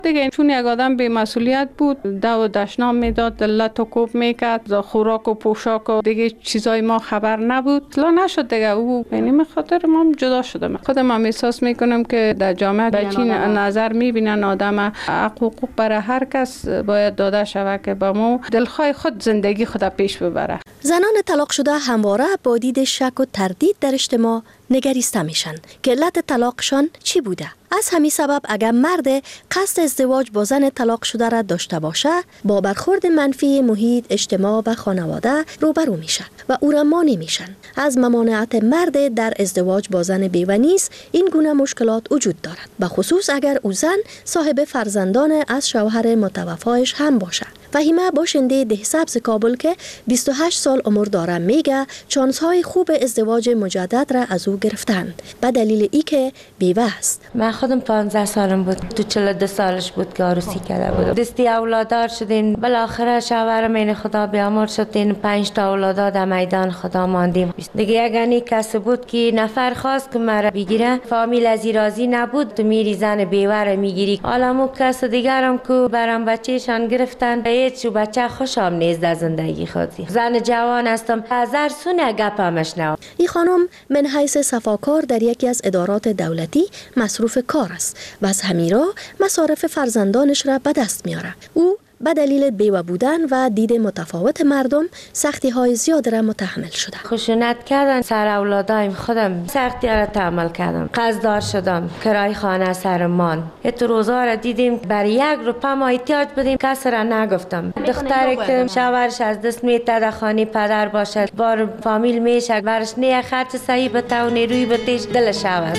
دیگه چون یک آدم به مسئولیت بود، دو و دشنام میداد، لط و کوب میکرد، خوراک و پوشاک و دیگه چیزای ما خبر نبود. لا نشد دیگه. او یعنی به خاطر ما جدا شدم. خودم هم احساس میکنم که در جامعه به چی نظر میبینن آدم، حقوق برای هر کس باید داده شود که با ما دلخواه خود زندگی خود پیش ببره. زنان طلاق شده همواره با دید شک و تردید در اجتماع نگریسته میشن که علت طلاقشان چی بوده. از همین سبب اگر مرد قصد ازدواج با زن طلاق شده را داشته باشه، با برخورد منفی محیط، اجتماع و خانواده روبرو میشه و او را مانع میشن. از ممانعت مرد در ازدواج با زن بیوه نیست این گونه مشکلات وجود دارد، به خصوص اگر او زن صاحب فرزندان از شوهر متوفایش هم باشه. فهیمه باشنده ده سبز کابل که 28 سال عمر داره میگه چانس‌های خوب ازدواج مجدد را از او گرفتند به دلیل ای که بیوه است. من خودم 15 سالم بود، تو 42 سالش بود که عروسی کرده بودم. دستی اولادار شدیم، بالاخره شوهرم این خدا بیامرز شد، این 5 تا اولاد در میدان خدا ماندیم. دیگه یگانی کسی بود که نفر خواست که مرا بگیره، فامیل از راضی نبود، تو میری زن بیوه را میگیری. حالا مو کس دیگرم که برام بچه‌شان گرفتن، هیچ بچه خوشم نیست در زندگی خودی. زن جوان هستم، هزار سونه گپمش نو. این خانم من حیث صفاکار در یکی از ادارات دولتی مصروف کار است و از همین راه مصارف فرزندانش را به دست میاره. او به دلیل بیوه بودن و دید متفاوت مردم سختی های زیاد را متحمل شده. خشونت کردن سر اولادایم، خودم سختی را تحمل کردم. قرضدار شدم، کرای خانه سرمان. ات روزا را دیدیم برای 1 روپیه ما احتیاج بدیم، کس را نگفتم. دختری که شوهرش از دست میته در خانه پدر باشد، بار فامیل میشه، برش نه خرچ صحیح بته و نیروی بتش دلش شود.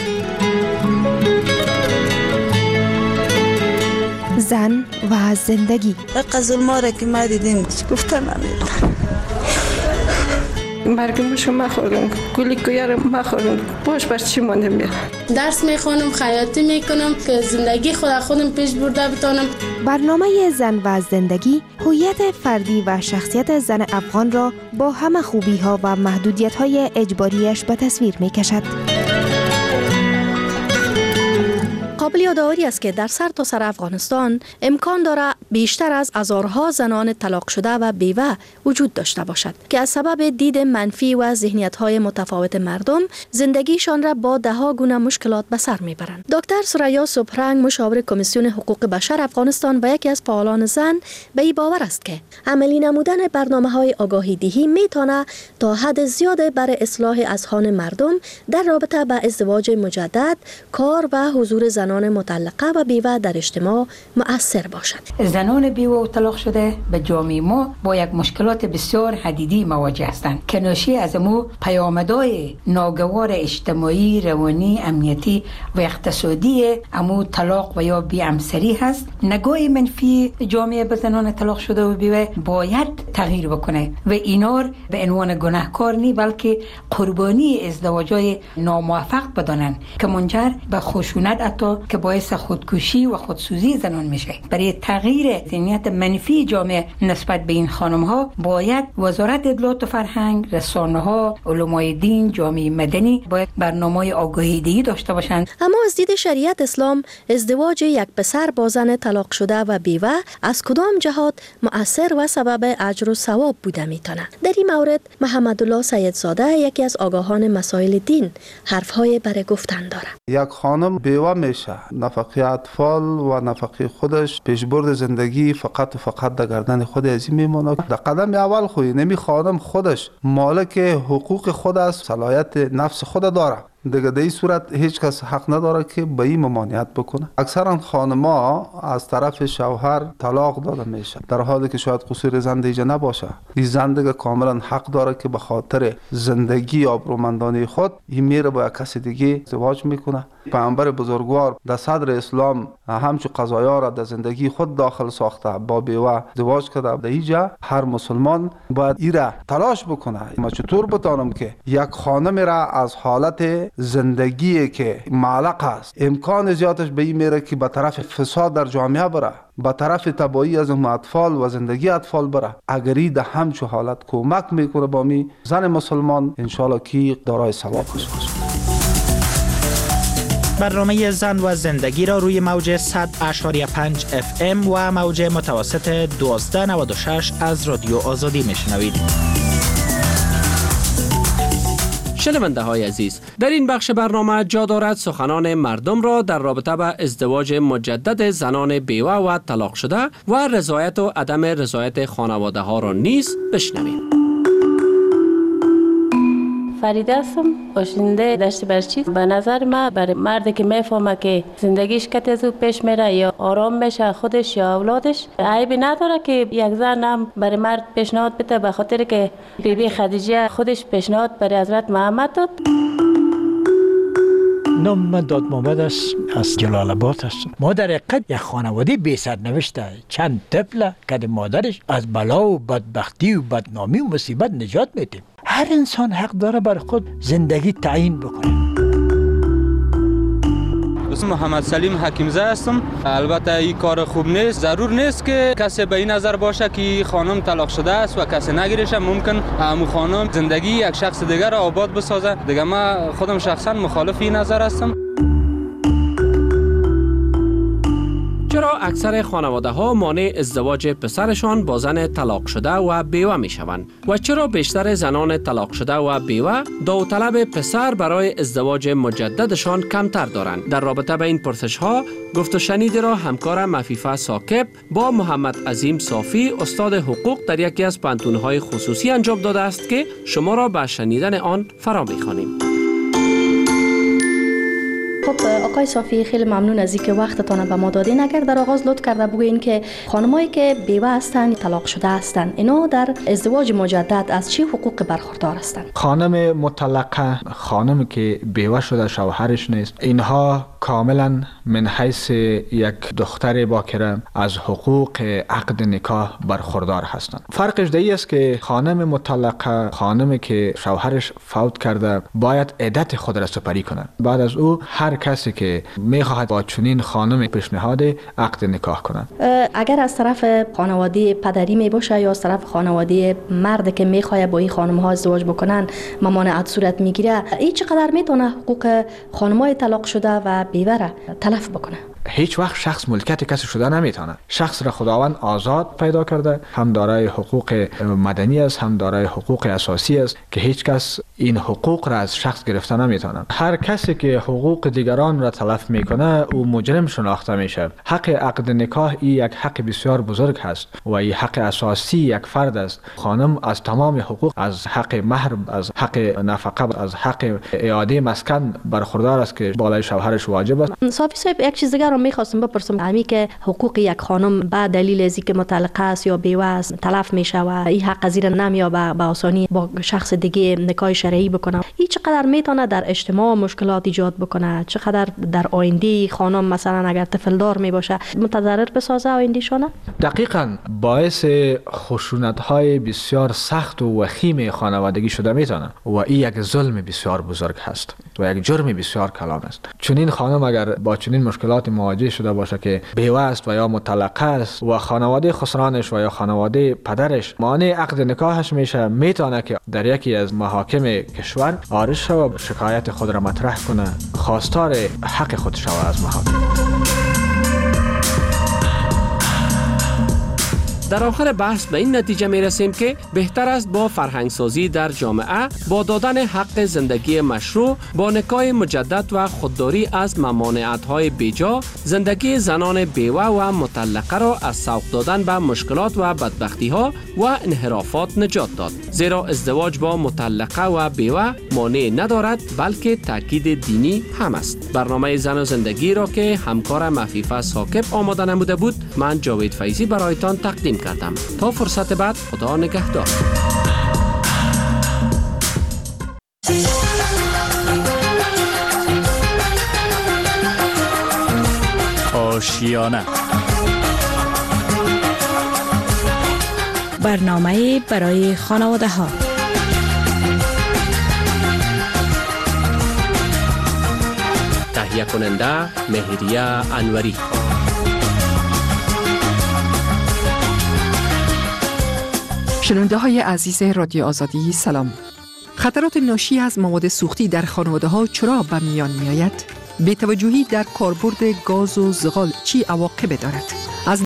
زن و زندگی. ظلما را که ما دیدیم گفتن نمیدونم. مرگمشو ما خوردم، گلی کویار ما خوردم، باش بر چی مانده میاد. درس میخونم، خیاطی میکنم که زندگی خودم پیش برده بتونم. برنامه زن و زندگی هویت فردی و شخصیت زن افغان را با همه خوبی ها و محدودیت های اجباریش به تصویر میکشد. قابل یادآوری است که در سرتاسر افغانستان امکان دارد بیشتر از هزارها زنان طلاق شده و بیوه وجود داشته باشد که از سبب دید منفی و ذهنیت‌های متفاوت مردم زندگیشان را با ده‌ها گونه مشکلات به سر میبرند. دکتر سریا صبحرنگ، مشاور کمیسیون حقوق بشر افغانستان و یکی از فعالان زن، به این باور است که عملی نمودن برنامه‌های آگاهی دهی میتونه تا حد زیاد بر اصلاح اذهان مردم در رابطه با ازدواج مجدد، کار و حضور زنان مطلقه و بیوه در اجتماع مؤثر باشد. زنان بیوه و طلاق شده به جامعه ما با یک مشکلات بسیار حدیدی مواجه هستند که ناشی از امو پیامدهای ناگوار اجتماعی، روانی، امنیتی و اقتصادی امو طلاق و یا بی‌همسری هست. نگاه منفی جامعه به زنان طلاق شده و بیوه باید تغییر بکنه و اینا به عنوان گناهکار نی بلکه قربانی ازدواج‌های ناموفق بدانند که منجر به خشونت حتی که باعث خودکشی و خودسوزی زنان میشه. برای تغییر ذهنیت منفی جامعه نسبت به این خانم ها باید وزارت اطلاعات و فرهنگ، رسانه ها، علمای دین، جامعه مدنی باید برنامه‌های آگاهی دهی داشته باشند. اما از دید شریعت اسلام ازدواج یک پسر با زن طلاق شده و بیوه از کدام جهات مؤثر و سبب اجر و ثواب بوده میتونه؟ در این مورد محمد الله سیدزاده، یکی از آگاهان مسائل دین، حرفهای برای گفتن داره. یک خانم بیوه میشه، نفقه اطفال و نفقه خودش، پیشبرد زندگی فقط و فقط در گردن خود از این میمونه. در قدم اول خوی نمی خانم خودش مالک حقوق خود است، صلاحیت نفس خود داره. دیگه در این صورت هیچ کس حق نداره که به این ممانعت بکنه. اکثرا خانم‌ها از طرف شوهر طلاق داده میشه در حالی که شاید قصور زن دیگه نباشه. این زن دیگه کاملا حق داره که به خاطر زندگی آبرومندانه خود این میره با کسی دیگه ازدواج میکنه. پیامبر بزرگوار در صدر اسلام همچو قضایا را در زندگی خود داخل ساخته، با بیوه ازدواج کرده. در اینجا هر مسلمان باید این را تلاش بکنه. ما چطور بتانم که یک خانم را از حالت زندگی که معلق است امکان زیادش به این میره که به طرف فساد در جامعه بره، به طرف تباهی از اطفال و زندگی اطفال بره. اگری در همچو حالت کمک میکنه با می زن مسلمان، انشالله که دارای ثواب باشه. برنامه زن و زندگی را روی موج 100.5 FM و موج متوسط 1296 از رادیو آزادی میشنوید. شنونده های عزیز، در این بخش برنامه جا دارد سخنان مردم را در رابطه با ازدواج مجدد زنان بیوه و طلاق شده و رضایت و عدم رضایت خانواده ها را نیز بشنویم. فریده هستم، باشنده دشت برچیز. به نظر من برای مردی که میفهمه که زندگیش کت از او پیش میره یا آرام بشه خودش یا اولادش، عیبی نداره که یک زن هم برای مرد پیشنهاد بده، به خاطر که بیبی خدیجه خودش پیشنهاد برای حضرت محمد داد. نام من داد محمد است، از جلال آباد هستم. مادر قد یک خانواده بی سرنوشته، چند طفل که مادرش از بلا و بدبختی و بدنامی و مصیبت نجات میده. هر انسان حق داره بر خود زندگی تعیین بکنه. اسم محمد سلیم حکیمزاده هستم. البته این کار خوب نیست. ضرور نیست که کسی به این نظر باشه که خانم طلاق شده است و کسی نگیرشه. ممکن همون خانم زندگی یک شخص دیگر را آباد بسازه. دیگه من خودم شخصا مخالف این نظر هستم. چرا اکثر خانواده ها مانع ازدواج پسرشان با زن طلاق شده و بیوه می شوند و چرا بیشتر زنان طلاق شده و بیوه داوطلب پسر برای ازدواج مجددشان کمتر دارند؟ در رابطه با این پرسش ها گفت و شنید را همکار مفیفه ثاقب با محمد عظیم صافی استاد حقوق در یکی از پانتون‌های خصوصی انجام داده است که شما را به شنیدن آن فرا می‌خوانیم. خب آقای صافی، خیلی ممنون از اینکه وقتتان به ما دادین. اگر در آغاز لطف کرده بگوین که خانمایی که بیوه هستند، طلاق شده هستند، اینا در ازدواج مجدد از چه حقوق برخوردار هستند؟ خانم مطلقه، خانمی که بیوه شده شوهرش نیست، اینها کاملا من حیث یک دختر باکره از حقوق عقد نکاح برخوردار هستند. فرقش دیگه است که خانم مطلقه، خانمی که شوهرش فوت کرده، باید عدت خود را سپری کنه. بعد از او هر کسی که میخواهد با چنین خانم پیشنهاد عقد نکاح کنه. اگر از طرف خانواده پدری می باشه یا از طرف خانواده مرد که میخواد با این خانم ها ازدواج بکنن ممانعت صورت میگیره، این چقدر میتونه حقوق خانمای طلاق شده و بیوه را تلف بکنه؟ هیچ وقت شخص ملکیت کسی شده نمیتونه. شخص را خداوند آزاد پیدا کرده، هم دارای حقوق مدنی است، هم دارای حقوق اساسی است که هیچ کس این حقوق را از شخص گرفته نمیتونه. هر کسی که حقوق دیگران را تلف میکنه او مجرم شناخته میشه. حق عقد نکاح یک حق بسیار بزرگ هست و این حق اساسی یک فرد است. خانم از تمام حقوق، از حق مهر، از حق نفقه، از حق اعاده مسکن برخوردار است که بالای شوهرش واجب است. صافی صاحب، یک چیز دیگر رو میخواستم بپرسم، همین که حقوق یک خانم به دلیل از اینکه مطلقه است یا بیوه است تلف میشه و این حق از این نمیابه به آسانی با شخص دیگه نکاح شرعی بکنه، این چقدر میتونه در اجتماع مشکلات ایجاد بکنه؟ چقدر در آینده خانم مثلا اگر طفل دار میباشه متضرر بسازه آیندهشونه؟ دقیقاً باعث خشونت‌های بسیار سخت و وخیم خانوادگی شده میتونه و این یک ظلم بسیار بزرگ هست و یک جرم بسیار کلان است. چنین خانم اگر با چنین مشکلات مواجه شده باشه که بیوه است و یا مطلقه است و خانواده خسرانش و یا خانواده پدرش مانع عقد نکاحش میشه، میتونه که در یکی از محاکم کشور عارض شود و شکایت خود را مطرح کنه، خواستار حق خود شود از محاکم. در آخر بحث به این نتیجه می رسیم که بهتر است با فرهنگسازی در جامعه، با دادن حق زندگی مشروع، با نکاح مجدد و خودداری از ممانعت‌های بیجا، زندگی زنان بیوه و مطلقه را از سوق دادن به مشکلات و بدبختی‌ها و انحرافات نجات داد. زیرا ازدواج با مطلقه و بیوه مانع ندارد بلکه تاکید دینی هم است. برنامه زن و زندگی را که همکار مفیفه ثاقب آماده نموده بود، من جاوید فیضی برایتان تقدیم کردم. تا فرصت بعد، خدا نگهدار. آشیانه، برنامه برای خانواده ها. تهیه کننده مهریه انوری. شنونده های عزیز رادیو آزادی، سلام. خطرات ناشی از مواد سوختی در خانواده ها چرا به میان می آید؟ بی‌توجهی در کاربرد گاز و زغال چی عواقب دارد؟